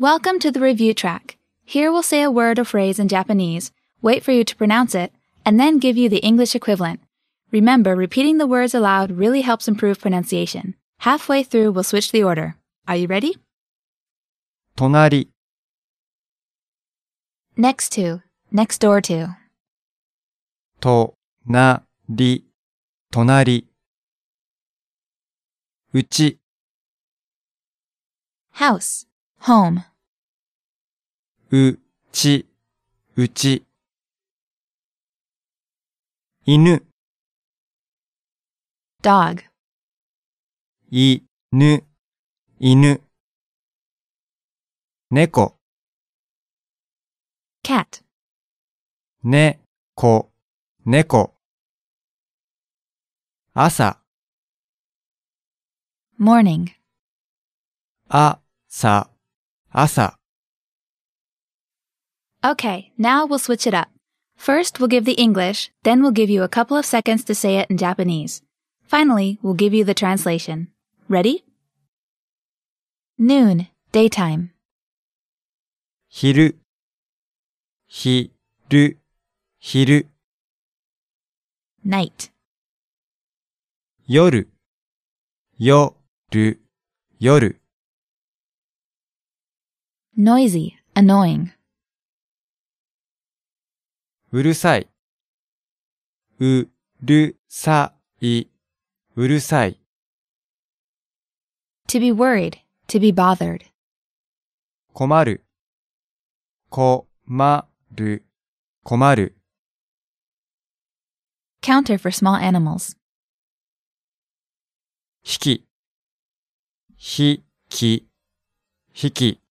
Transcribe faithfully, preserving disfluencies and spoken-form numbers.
Welcome to the review track. Here we'll say a word or phrase in Japanese, wait for you to pronounce it, and then give you the English equivalent. Remember, repeating the words aloud really helps improve pronunciation. Halfway through, we'll switch the order. Are you ready? 隣 Next to, next door to. 隣隣うち House, home. うちうち犬 Dog. いぬ犬猫 Cat. ねこ猫朝 Morning. あさ朝 Okay, now we'll switch it up. First, we'll give the English, then we'll give you a couple of seconds to say it in Japanese. Finally, we'll give you the translation. Ready? Noon, daytime. 昼ひる昼 Night. 夜夜夜 Noisy, annoying. うるさいうるさいうるさい To be worried, to be bothered. 困る困る困る Counter for small animals. ひきひきひき